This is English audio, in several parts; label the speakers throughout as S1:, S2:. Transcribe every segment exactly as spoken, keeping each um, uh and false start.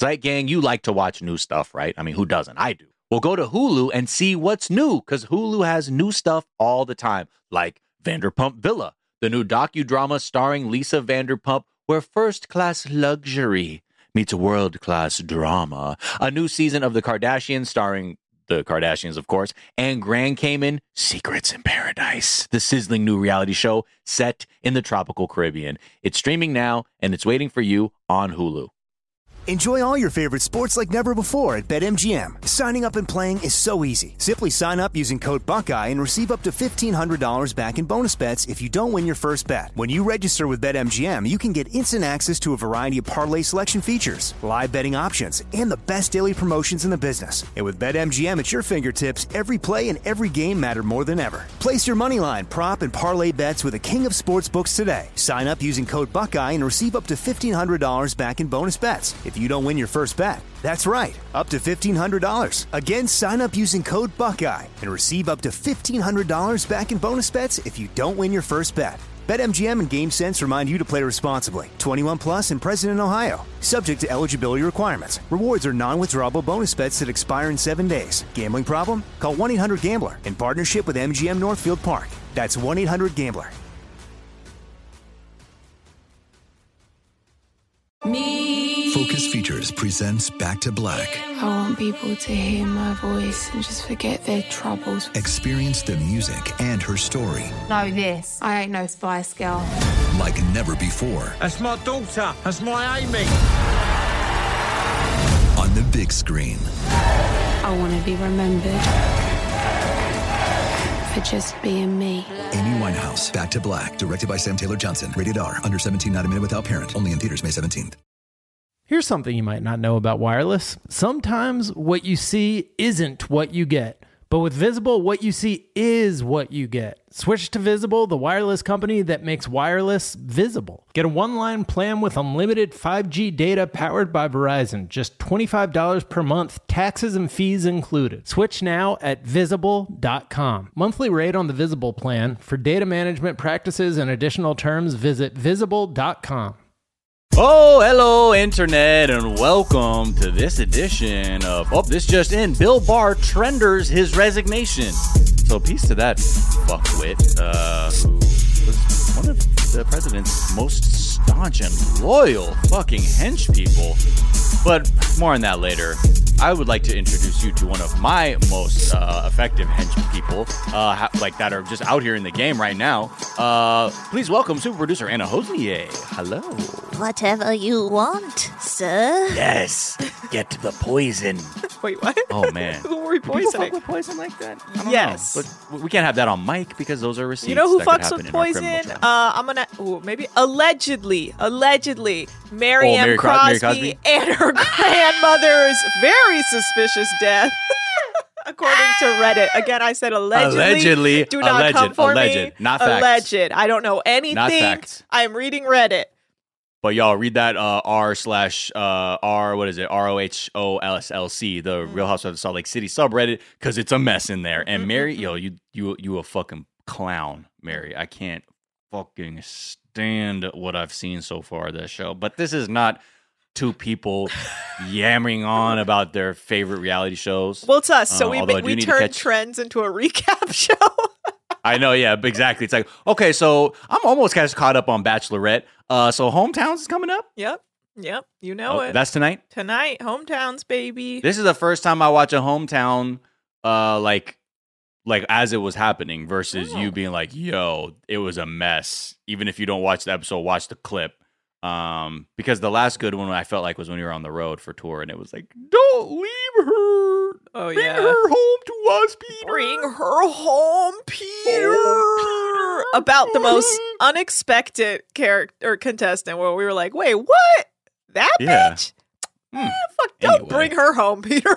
S1: Zeit Gang, you like to watch new stuff, right? I mean, who doesn't? I do. Well, go to Hulu and see what's new, because Hulu has new stuff all the time, like Vanderpump Villa, the new docudrama starring Lisa Vanderpump, where first-class luxury meets world-class drama. A new season of The Kardashians starring the Kardashians, of course, and Grand Cayman, Secrets in Paradise, the sizzling new reality show set in the tropical Caribbean. It's streaming now, and it's waiting for you on Hulu.
S2: Enjoy all your favorite sports like never before at BetMGM. Signing up and playing is so easy. Simply sign up using code Buckeye and receive up to fifteen hundred dollars back in bonus bets if you don't win your first bet. When you register with BetMGM, you can get instant access to a variety of parlay selection features, live betting options, and the best daily promotions in the business. And with BetMGM at your fingertips, every play and every game matter more than ever. Place your moneyline, prop, and parlay bets with the king of sportsbooks today. Sign up using code Buckeye and receive up to fifteen hundred dollars back in bonus bets if you don't win your first bet. That's right, up to fifteen hundred dollars. Again, sign up using code Buckeye and receive up to fifteen hundred dollars back in bonus bets if you don't win your first bet. BetMGM and GameSense remind you to play responsibly. twenty-one plus and present in Ohio. Subject to eligibility requirements. Rewards are non-withdrawable bonus bets that expire in seven days. Gambling problem? Call one eight hundred gambler in partnership with M G M Northfield Park. That's one eight hundred gambler.
S3: Me.
S4: Focus Features presents Back to Black.
S3: I want people to hear my voice and just forget their troubles.
S4: Experience the music and her story.
S3: Know this. I ain't no Spice Girl.
S4: Like never before.
S5: That's my daughter. That's my Amy.
S4: On the big screen.
S3: I want to be remembered for just being me.
S4: Amy Winehouse, Back to Black, directed by Sam Taylor Johnson. Rated R, under seventeen, not a minute without parent. Only in theaters May seventeenth.
S6: Here's something you might not know about wireless. Sometimes what you see isn't what you get. But with Visible, what you see is what you get. Switch to Visible, the wireless company that makes wireless visible. Get a one-line plan with unlimited five G data powered by Verizon. Just twenty-five dollars per month, taxes and fees included. Switch now at visible dot com. Monthly rate on the Visible plan. For data management practices and additional terms, visit visible dot com.
S1: Oh, hello, Internet, and welcome to this edition of, oh, this just in, Bill Barr trenders his resignation. So peace to that fuckwit, uh, who was one of the president's most staunch and loyal fucking hench people. But more on that later. I would like to introduce you to one of my most uh, effective hench people, uh, ha- like that are just out here in the game right now. Uh, please welcome super producer Anna Hosier. Hello.
S7: Whatever you want, sir.
S1: Yes, get to the poison.
S8: Wait, what?
S1: Oh, man.
S8: Who were we
S1: Do people
S8: poisoning?
S1: fuck with poison like that? I don't
S8: Yes.
S1: know. But we can't have that on mic because those are receipts.
S8: You know who
S1: that could
S8: fucks
S1: happen
S8: with
S1: in our criminal
S8: poison?
S1: trial.
S8: Uh, I'm gonna, ooh, maybe allegedly, allegedly, Mary
S1: Oh,
S8: M.
S1: Mary Cros-
S8: Crosby,
S1: Mary Cosby?
S8: and her grandmother's very suspicious death. According to Reddit. Again, I said allegedly.
S1: Allegedly.
S8: Do not
S1: Alleged.
S8: come for
S1: Alleged.
S8: me.
S1: Not facts.
S8: Alleged. I don't know anything.
S1: Not facts.
S8: I am reading Reddit.
S1: But y'all read that uh, r slash uh, r what is it R O H O S L C the Real Housewives of Salt Lake City subreddit because it's a mess in there. And Mary, yo, you you you a fucking clown, Mary. I can't fucking stand what I've seen so far this show. But this is not two people yammering on about their favorite reality shows.
S8: Well, it's us. So
S1: Uh,
S8: we
S1: although I
S8: ma-
S1: do
S8: we
S1: need to
S8: turn
S1: catch-
S8: trends into a recap show.
S1: I know, yeah, exactly. It's like, okay, so I'm almost kind of caught up on Bachelorette. Uh, so Hometowns is coming up.
S8: Yep. Yep. You know
S1: Oh,
S8: it.
S1: that's tonight.
S8: Tonight, hometowns, baby.
S1: This is the first time I watch a Hometown, uh, like, like as it was happening versus
S8: Oh.
S1: you being like, yo, it was a mess. Even if you don't watch the episode, watch the clip. Um, because the last good one I felt like was when you were on the road for tour, and it was like, don't leave her.
S8: Oh,
S1: Bring
S8: yeah.
S1: her home to us, Peter.
S8: Bring her home, Peter. About the most unexpected character contestant where we were like, wait, what? That
S1: Yeah.
S8: bitch?
S1: Hmm.
S8: Eh, fuck, don't
S1: Anyway.
S8: bring her home, Peter.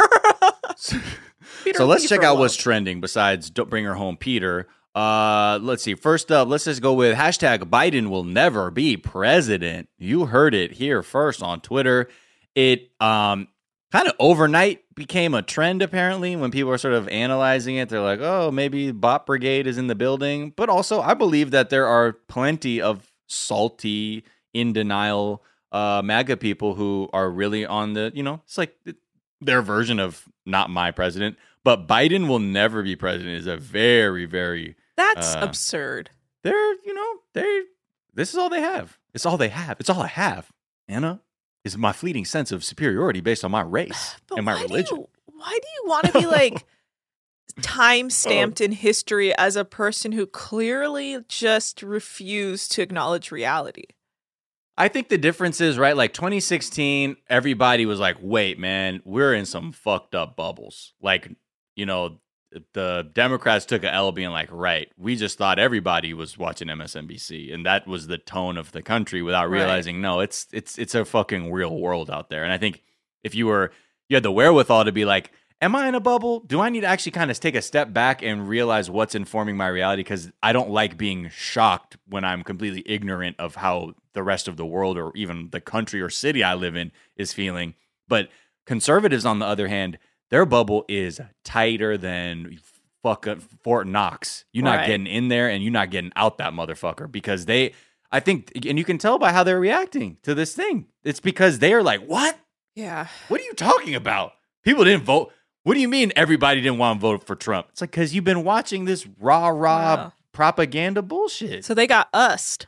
S8: Peter,
S1: So let's
S8: leave
S1: check
S8: her
S1: out
S8: alone.
S1: what's trending besides "Don't Bring Her Home, Peter." Uh, let's see. First up, let's just go with hashtag Biden will never be president. You heard it here first on Twitter. It um kind of overnight became a trend apparently when people are sort of analyzing it. They're like, oh, maybe Bot Brigade is in the building. But also, I believe that there are plenty of salty, in denial uh, MAGA people who are really on the, you know, it's like their version of not my president, but Biden will never be president is a very, very.
S8: That's
S1: uh,
S8: absurd.
S1: They're, you know, they. This is all they have. It's all they have. It's all I have. Anna is my fleeting sense of superiority based on my race
S8: But
S1: and my
S8: why
S1: religion.
S8: Do you, why do you want to be like time stamped in history as a person who clearly just refused to acknowledge reality?
S1: I think the difference is, right, like twenty sixteen, everybody was like, wait, man, we're in some fucked up bubbles. Like, you know, the Democrats took a L being like, right, we just thought everybody was watching M S N B C. And that was the tone of the country without realizing, right. no, it's it's it's a fucking real world out there. And I think if you were, you had the wherewithal to be like, am I in a bubble? Do I need to actually kind of take a step back and realize what's informing my reality? Because I don't like being shocked when I'm completely ignorant of how the rest of the world or even the country or city I live in is feeling. But conservatives, on the other hand, their bubble is tighter than fucking Fort Knox. You're not
S8: right.
S1: getting in there and you're not getting out that motherfucker because they, I think, and you can tell by how they're reacting to this thing. It's because they are like, what?
S8: Yeah.
S1: What are you talking about? People didn't vote. What do you mean everybody didn't want to vote for Trump? It's like, because you've been watching this rah rah
S8: Wow.
S1: propaganda bullshit.
S8: So they got used.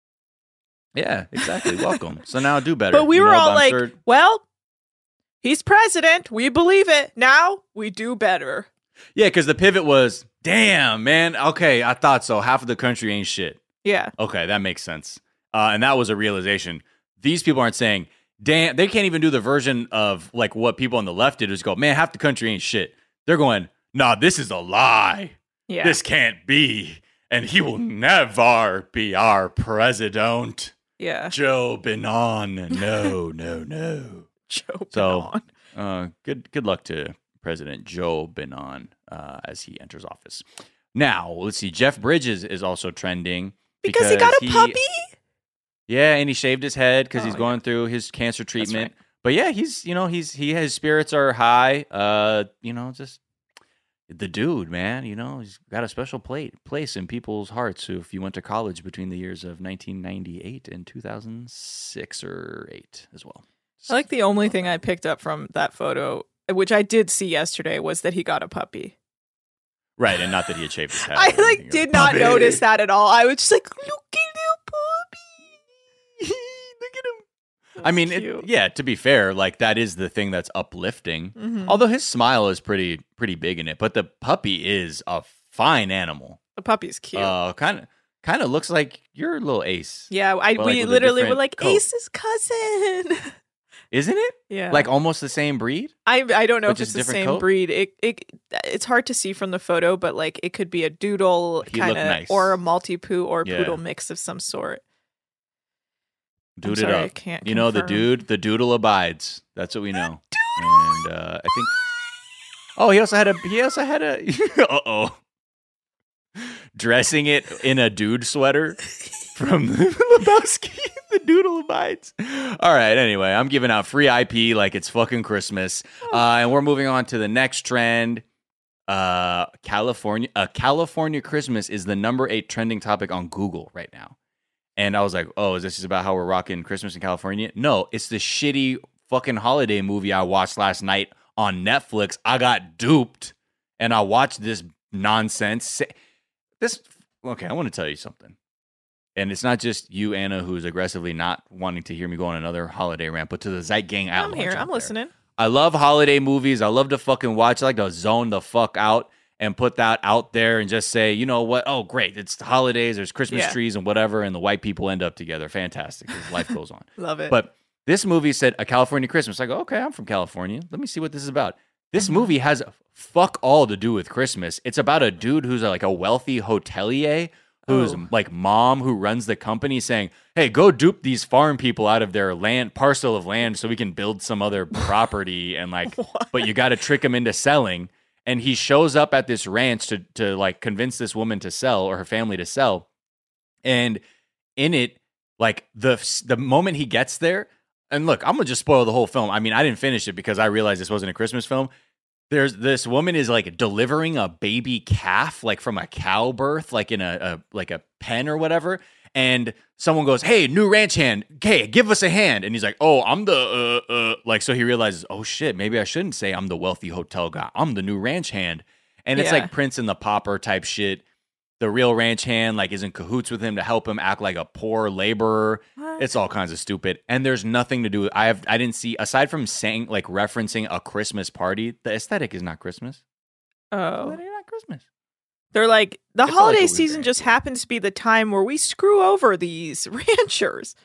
S1: Yeah, exactly. Welcome. So now do better.
S8: But we
S1: You
S8: were
S1: know,
S8: all
S1: I'm
S8: like,
S1: sure-
S8: well, he's president. We believe it. Now we do better.
S1: yeah, because the pivot was, damn, man. Okay, I thought so. Half of the country ain't shit.
S8: Yeah.
S1: Okay, that makes sense. Uh, and that was a realization. These people aren't saying, damn, they can't even do the version of like what people on the left did is go, man, half the country ain't shit. They're going, nah, this is a lie.
S8: Yeah.
S1: This can't be. And he will never be our president.
S8: Yeah.
S1: Joe Biden. No, no, no.
S8: Joe
S1: So,
S8: Biden.
S1: uh, good good luck to President Joe Biden uh, as he enters office. Now, let's see. Jeff Bridges is also trending.
S8: Because, he got a puppy?
S1: Yeah, and he shaved his head because
S8: Oh,
S1: he's
S8: yeah.
S1: going through his cancer treatment.
S8: right.
S1: But yeah, he's, you know, he's he his spirits are high. Uh, you know, just the dude, man, you know, he's got a special plate, place in people's hearts. So if you went to college between the years of nineteen ninety-eight and two thousand six or eight as well.
S8: I like the only thing I picked up from that photo, which I did see yesterday, was that he got a puppy.
S1: Right, and not that he had shaved his head.
S8: I
S1: or anything.
S8: like did not
S1: Puppy.
S8: notice that at all. I was just like, look at the puppy.
S1: Look at him. I mean, it,
S8: Cute.
S1: yeah, to be fair, like that is the thing that's uplifting.
S8: Mhm.
S1: Although his smile is pretty pretty big in it, but the puppy is a fine animal.
S8: The puppy's cute.
S1: Uh, kind of kind of looks like your little Ace,
S8: yeah, I
S1: but, like,
S8: we
S1: with a
S8: literally were
S1: different
S8: like
S1: coat.
S8: Ace's cousin.
S1: isn't it?
S8: yeah,
S1: Like almost the same breed.
S8: I I don't know
S1: but
S8: if it's
S1: just
S8: the
S1: different
S8: same
S1: coat?
S8: breed. It it it's hard to see from the photo, but like it could be a doodle
S1: He
S8: kind
S1: looked
S8: of
S1: nice.
S8: or a Maltipoo or
S1: Yeah.
S8: poodle mix of some sort. I'm
S1: Dude
S8: sorry,
S1: it
S8: I
S1: up.
S8: can't
S1: You know the
S8: confirm.
S1: dude, the doodle abides. That's what we know. And uh, I think. Oh, he also had a. He also had a. uh oh. Dressing it in a dude sweater from Lebowski. The doodle abides. All right. Anyway, I'm giving out free I P like it's fucking Christmas, uh, and we're moving on to the next trend. Uh, California. Uh, California Christmas is the number eight trending topic on Google right now. And I was like, oh, is this just about how we're rocking Christmas in California? No, it's the shitty fucking holiday movie I watched last night on Netflix. I got duped, and I watched this nonsense. This, okay, I want to tell you something. And it's not just you, Anna, who's aggressively not wanting to hear me go on another holiday rant, but to the Zeit Gang at
S8: I'm
S1: large
S8: here.
S1: out
S8: I'm
S1: there.
S8: listening.
S1: I love holiday movies. I love to fucking watch. I like to zone the fuck out and put that out there and just say, you know what? Oh, great. It's the holidays. There's Christmas
S8: Yeah.
S1: trees and whatever. And the white people end up together. Fantastic. As life goes on.
S8: Love it.
S1: But this movie said A California Christmas. I go, okay, I'm from California. Let me see what this is about. This
S8: Mm-hmm.
S1: movie has fuck all to do with Christmas. It's about a dude who's like a wealthy hotelier whose
S8: Oh.
S1: like mom who runs the company saying, hey, go dupe these farm people out of their land parcel of land so we can build some other property and like, but you got to trick them into selling. And he shows up at this ranch to to like convince this woman to sell or her family to sell. And in it, like the the moment he gets there, and look, I'm gonna just spoil the whole film. I mean, I didn't finish it because I realized this wasn't a Christmas film. There's this woman is like delivering a baby calf, like from a cow birth, like in a, a like a pen or whatever. And someone goes, "Hey, new ranch hand. Okay, give us a hand." And he's like, "Oh, I'm the uh uh." Like, so he realizes, "Oh shit, maybe I shouldn't say I'm the wealthy hotel guy. I'm the new ranch hand." And it's
S8: Yeah.
S1: like Prince and the Pauper type shit. The real ranch hand like is in cahoots with him to help him act like a poor laborer.
S8: What?
S1: It's all kinds of stupid. And there's nothing to do. I have I didn't see aside from saying like referencing a Christmas party. The aesthetic is not Christmas.
S8: Oh.
S1: It's not Christmas.
S8: They're like, the
S1: It felt like
S8: holiday
S1: it was
S8: season
S1: very
S8: just
S1: cool.
S8: happens to be the time where we screw over these ranchers.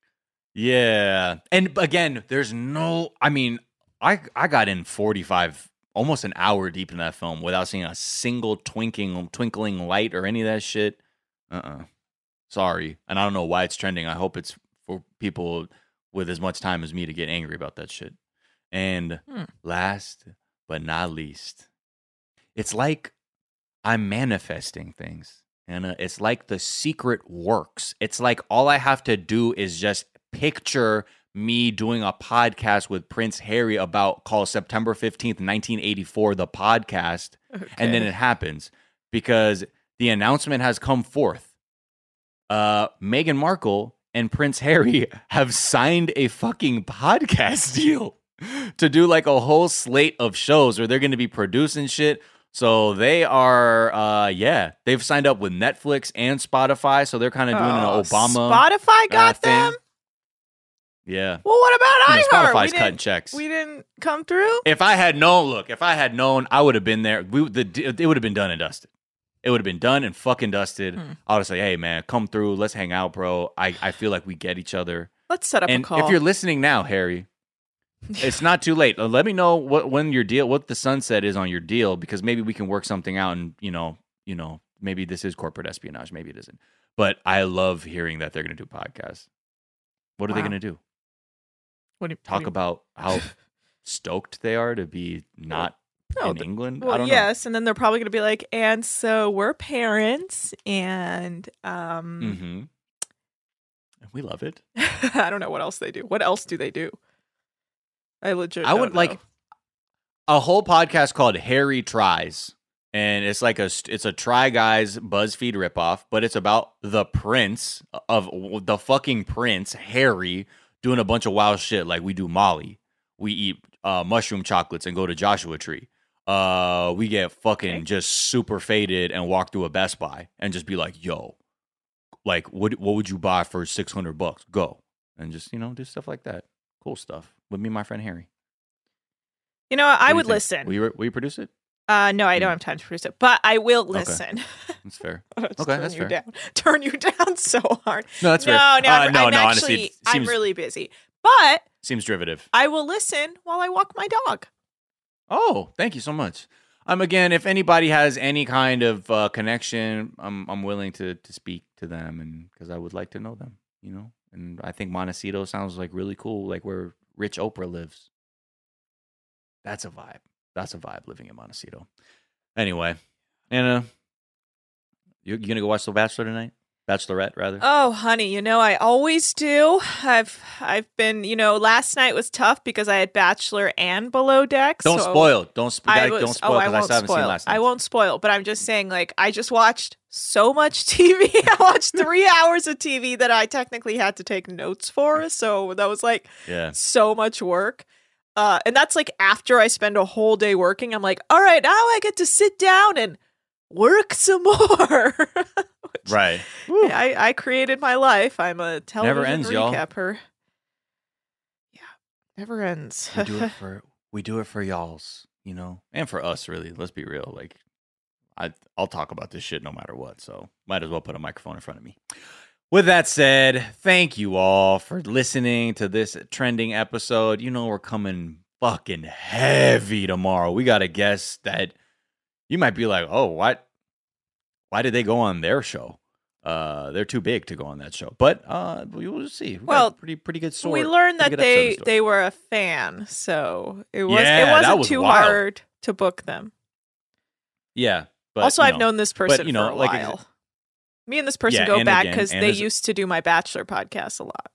S1: Yeah. And again, there's no I mean, I I got in forty-five, almost an hour deep in that film without seeing a single twinkling twinkling light or any of that shit. Uh-uh. Sorry. And I don't know why it's trending. I hope it's for people with as much time as me to get angry about that shit. And
S8: Hmm.
S1: last but not least, it's like I'm manifesting things. And uh, it's like the secret works. It's like all I have to do is just picture me doing a podcast with Prince Harry about called September fifteenth, nineteen eighty-four, the podcast. And then
S8: Okay.
S1: it happens because the announcement has come forth. Uh, Meghan Markle and Prince Harry have signed a fucking podcast deal to do like a whole slate of shows where they're going to be producing shit. So they are, uh, yeah, they've signed up with Netflix and Spotify. So they're kind of doing
S8: Oh,
S1: an Obama.
S8: Spotify got
S1: uh, thing.
S8: them?
S1: Yeah.
S8: Well, what about
S1: You know,
S8: iHeart?
S1: Spotify's
S8: we
S1: cutting
S8: didn't-
S1: checks.
S8: We didn't come through?
S1: If I had known, look, if I had known, I would have been there. We, the, it would have been done and dusted. It would have been done and fucking dusted.
S8: Hmm.
S1: I would have said, hey, man, come through. Let's hang out, bro. I, I feel like we get each other.
S8: Let's set up
S1: And
S8: a call.
S1: if you're listening now, Harry, it's not too late. Uh, Let me know what when your deal, what the sunset is on your deal, because maybe we can work something out. And you know, you know, maybe this is corporate espionage, maybe it isn't. But I love hearing that they're going to do podcasts. What are they
S8: Wow.
S1: going to do?
S8: What do you,
S1: Talk
S8: what do you-
S1: about how stoked they are to be not
S8: No,
S1: in
S8: the-
S1: England? I
S8: Well,
S1: don't
S8: yes, and then they're probably going to be like, and so we're parents, and
S1: know.
S8: um,
S1: Mm-hmm. We love it.
S8: I don't know what else they do. What else do they do? I legit.
S1: I would
S8: don't
S1: like
S8: know.
S1: a whole podcast called Harry Tries. And it's like a it's a Try Guys BuzzFeed ripoff, but it's about the prince of the fucking prince, Harry, doing a bunch of wild shit. Like we do Molly. We eat uh, mushroom chocolates and go to Joshua Tree. Uh, we get fucking
S8: Okay.
S1: just super faded and walk through a Best Buy and just be like, yo, like what what would you buy for six hundred bucks? Go. And just, you know, do stuff like that. Cool stuff. With me and my friend Harry.
S8: You know, what?
S1: What do
S8: I
S1: you
S8: would
S1: think?
S8: listen.
S1: Will you, will you produce it?
S8: Uh, no, I don't
S1: Hmm.
S8: have time to produce it, but I will listen.
S1: That's fair.
S8: Just
S1: Okay,
S8: turn
S1: that's
S8: you
S1: fair.
S8: down. Turn you down so hard.
S1: No, that's
S8: no,
S1: fair.
S8: no,
S1: Uh,
S8: I'm,
S1: no,
S8: I'm
S1: no,
S8: actually,
S1: honestly, it
S8: I'm
S1: seems-
S8: really busy, but
S1: Seems derivative.
S8: I will listen while I walk my dog.
S1: Oh, thank you so much. Um, again, if anybody has any kind of uh, connection, I'm I'm willing to to speak to them, and because I would like to know them, you know. And I think Montecito sounds like really cool, like where Rich Oprah lives. That's a vibe. That's a vibe living in Montecito. Anyway, Anna, you you gonna go watch The Bachelor tonight? Bachelorette, rather.
S8: Oh, honey, you know I always do. I've I've been, you know, last night was tough because I had Bachelor and Below Deck.
S1: don't
S8: so
S1: spoil. Don't sp-
S8: I
S1: gotta-
S8: was,
S1: don't spoil
S8: oh, I
S1: because I,
S8: won't
S1: still haven't
S8: spoil.
S1: seen last
S8: I
S1: night.
S8: won't spoil, but I'm just saying, like, I just watched so much T V. I watched three hours of T V that I technically had to take notes for. So that was like
S1: Yeah.
S8: so much work. Uh, and that's like after I spend a whole day working, I'm like, all right, now I get to sit down and work some more. Which-
S1: Right.
S8: I, I created my life. I'm a television
S1: ends, y'all.
S8: recapper. Yeah, never ends.
S1: we do it for we do it for y'all's, you know, and for us. Really, let's be real. Like, I I'll talk about this shit no matter what. So might as well put a microphone in front of me. With that said, thank you all for listening to this trending episode. You know we're coming fucking heavy tomorrow. We got a guest that you might be like, oh, what? Why did they go on their show? Uh, they're too big to go on that show. But uh, we will see. We got
S8: Well,
S1: a pretty pretty good sword.
S8: we learned
S1: pretty
S8: that
S1: good episode
S8: they
S1: in store.
S8: they were a fan, so it was
S1: Yeah,
S8: it
S1: that
S8: wasn't
S1: was
S8: too
S1: wild.
S8: hard to book them.
S1: yeah. But,
S8: also,
S1: you
S8: I've
S1: know,
S8: known this person
S1: you know,
S8: for a
S1: like,
S8: while. Me and this person
S1: Yeah,
S8: go
S1: and
S8: back
S1: again,
S8: because
S1: and
S8: they
S1: as-
S8: used to do my Bachelor podcast a lot.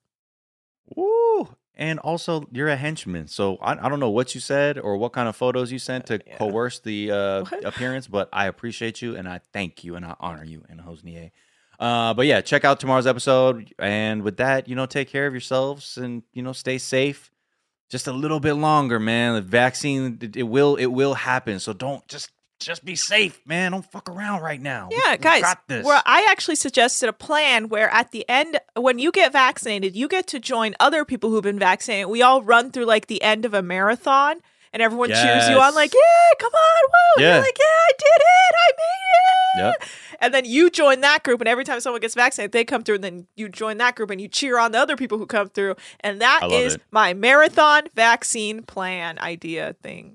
S1: Woo! And also, you're a henchman, so I, I don't know what you said or what kind of photos you sent to
S8: Yeah.
S1: coerce the uh,
S8: What?
S1: appearance, but I appreciate you and I thank you and I honor you, and Hosnier. Uh, but yeah, check out tomorrow's episode. And with that, you know, take care of yourselves and, you know, stay safe. Just a little bit longer, man. The vaccine, it, it will it will happen. So don't just just be safe, man. Don't fuck around right now.
S8: Yeah,
S1: we,
S8: guys.
S1: we got this.
S8: Well, I actually suggested a plan where at the end, when you get vaccinated, you get to join other people who've been vaccinated. We all run through like the end of a marathon. And everyone
S1: Yes.
S8: cheers you on like, yeah, come on, woo.
S1: Yeah.
S8: You're like, yeah, I did it. I made it.
S1: Yep.
S8: And then you join that group. And every time someone gets vaccinated, they come through. And then you join that group and you cheer on the other people who come through. And that
S1: I love
S8: is
S1: it.
S8: my marathon vaccine plan idea thing.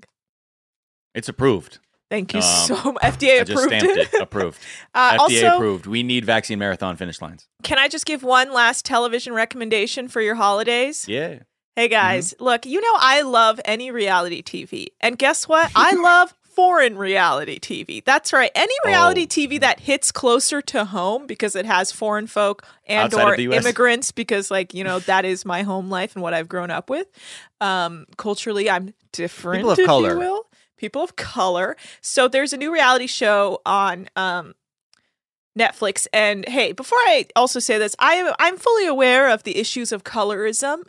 S1: It's approved.
S8: Thank you
S1: Um,
S8: so much. F D A
S1: I just
S8: approved
S1: stamped
S8: it.
S1: it. Approved.
S8: Uh,
S1: F D A
S8: also,
S1: approved. We need vaccine marathon finish lines.
S8: can I just give one last television recommendation for your holidays?
S1: Yeah.
S8: Hey guys,
S1: Mm-hmm.
S8: look, you know I love any reality T V. And guess what? I love foreign reality T V. That's right. Any reality
S1: Oh.
S8: T V that hits closer to home because it has foreign folk and
S1: Outside of
S8: or
S1: the U S.
S8: immigrants because like, you know, that is my home life and what I've grown up with. Um, culturally, I'm different,
S1: People of
S8: if
S1: color.
S8: you will. People of color. So there's a new reality show on um Netflix. And hey, before I also say this, I am I'm fully aware of the issues of colorism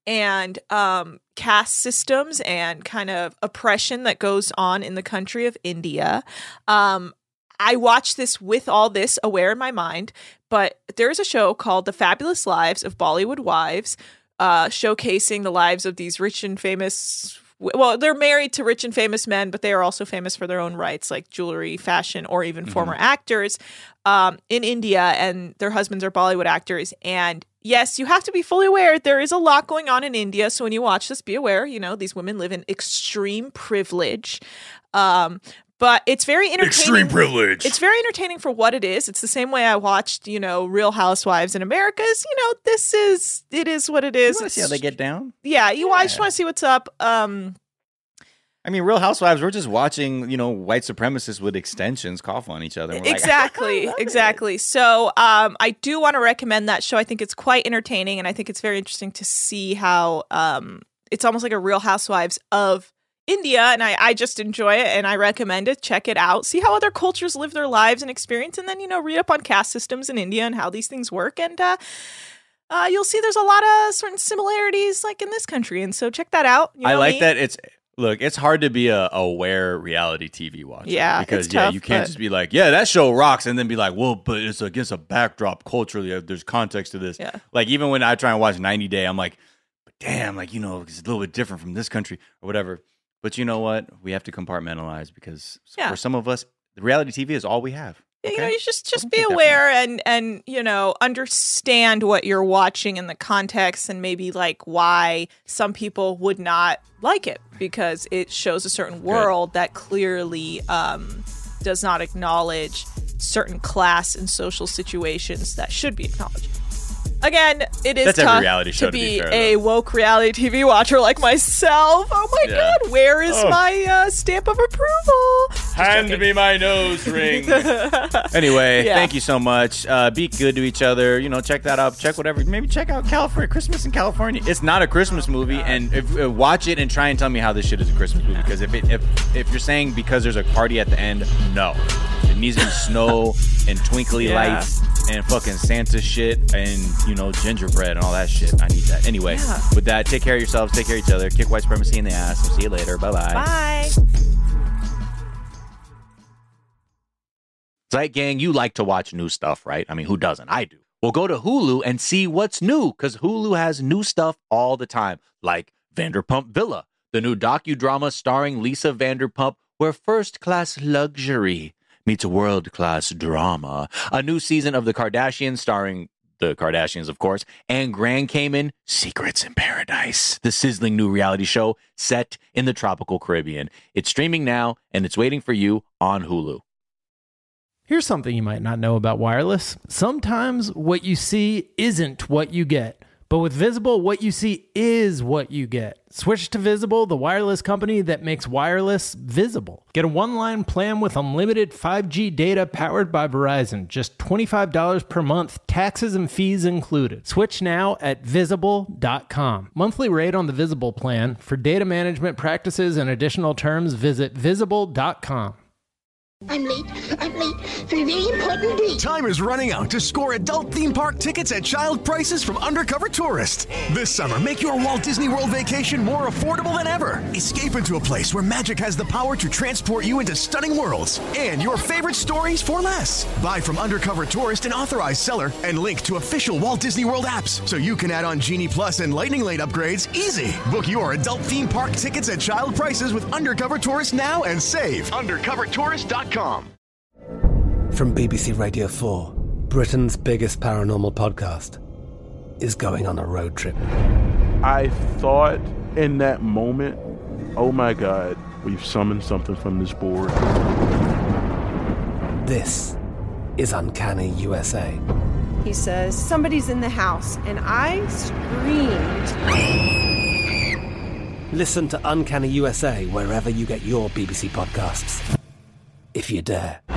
S8: and um, caste systems and kind of oppression that goes on in the country of India. Um, I watch this with all this aware in my mind, but there's a show called The Fabulous Lives of Bollywood Wives, uh, showcasing the lives of these rich and famous. Well, they're married to rich and famous men, but they are also famous for their own rights, like jewelry, fashion, or even
S1: Mm-hmm.
S8: former actors um, in India, and their husbands are Bollywood actors. And yes, you have to be fully aware there is a lot going on in India. So when you watch this, be aware, you know, these women live in extreme privilege. Um, but it's very entertaining.
S1: Extreme privilege.
S8: It's very entertaining for what it is. It's the same way I watched, you know, Real Housewives in America's. You know, this is, it is what it is.
S1: You want to see how they get down?
S8: Yeah, you I just want to see what's up. Um,
S1: I mean, Real Housewives, we're just watching, you know, white supremacists with extensions cough on each other. And we're
S8: exactly,
S1: like,
S8: exactly. So um, I do want to recommend that show. I think it's quite entertaining, and I think it's very interesting to see how um, it's almost like a Real Housewives of India, and I, I just enjoy it, and I recommend it. Check it out. See how other cultures live their lives and experience, and then, you know, read up on caste systems in India and how these things work, and uh, uh, you'll see there's a lot of certain similarities like in this country, and so check that out. You know
S1: I like
S8: me?
S1: that it's look, it's hard to be a aware reality T V watcher.
S8: Yeah,
S1: because
S8: it's
S1: yeah,
S8: tough,
S1: you can't
S8: but-
S1: just be like, yeah, that show rocks, and then be like, well, but it's against a backdrop culturally. uh, There's context to this.
S8: Yeah.
S1: Like even when I try and watch ninety Day, I'm like, but damn, like you know, it's a little bit different from this country or whatever. But you know what? We have to compartmentalize because
S8: Yeah.
S1: for some of us, the reality T V is all we have.
S8: Yeah, you
S1: okay?
S8: know, you just just
S1: Don't
S8: be
S1: take that from
S8: aware and and you know understand what you're watching in the context and maybe like why some people would not like it because it shows a certain world that clearly um, does not acknowledge certain class and social situations that should be acknowledged. Again, it is
S1: That's every
S8: tough
S1: reality show,
S8: to
S1: to be
S8: be
S1: fair,
S8: a woke reality T V watcher like myself. Oh my
S1: Yeah.
S8: god, where is
S1: Oh.
S8: my uh, stamp of approval? Just
S1: Hand
S8: joking.
S1: me my nose ring. Anyway,
S8: Yeah.
S1: thank you so much. Uh, be good to each other. You know, check that out. Check whatever. Maybe check out California. Christmas in California. It's not a Christmas movie, and if, uh, watch it and try and tell me how this shit is a Christmas movie. Because if it, if if you're saying because there's a party at the end, no, it needs to be snow and twinkly
S8: Yeah.
S1: lights and fucking Santa shit and you know gingerbread and all that shit. I need that. Anyway,
S8: Yeah.
S1: with that, take care of yourselves. Take care of each other. Kick white supremacy in the ass. We'll see you later. Bye bye.
S8: Bye.
S1: Zeit Gang, you like to watch new stuff, right? I mean, who doesn't? I do. Well, go to Hulu and see what's new, because Hulu has new stuff all the time, like Vanderpump Villa, the new docudrama starring Lisa Vanderpump, where first-class luxury meets world-class drama. A new season of The Kardashians starring the Kardashians, of course, and Grand Cayman, Secrets in Paradise, the sizzling new reality show set in the tropical Caribbean. It's streaming now, and it's waiting for you on Hulu.
S6: Here's something you might not know about wireless. Sometimes what you see isn't what you get. But with Visible, what you see is what you get. Switch to Visible, the wireless company that makes wireless visible. Get a one-line plan with unlimited five G data powered by Verizon. Just twenty-five dollars per month, taxes and fees included. Switch now at visible dot com. Monthly rate on the Visible plan. For data management practices and additional terms, visit visible dot com.
S9: I'm late. I'm late for a very important date.
S10: Time is running out to score adult theme park tickets at child prices from Undercover Tourist. This summer, make your Walt Disney World vacation more affordable than ever. Escape into a place where magic has the power to transport you into stunning worlds and your favorite stories for less. Buy from Undercover Tourist, an authorized seller, and link to official Walt Disney World apps so you can add on Genie Plus and Lightning Lane upgrades easy. Book your adult theme park tickets at child prices with Undercover Tourist now and save. undercover tourist dot com.
S11: From B B C Radio four, Britain's biggest paranormal podcast is going on a road trip.
S12: I thought in that moment, oh my God, we've summoned something from this board.
S11: This is Uncanny U S A.
S13: He says, somebody's in the house, and I screamed.
S11: Listen to Uncanny U S A wherever you get your B B C podcasts, if you dare.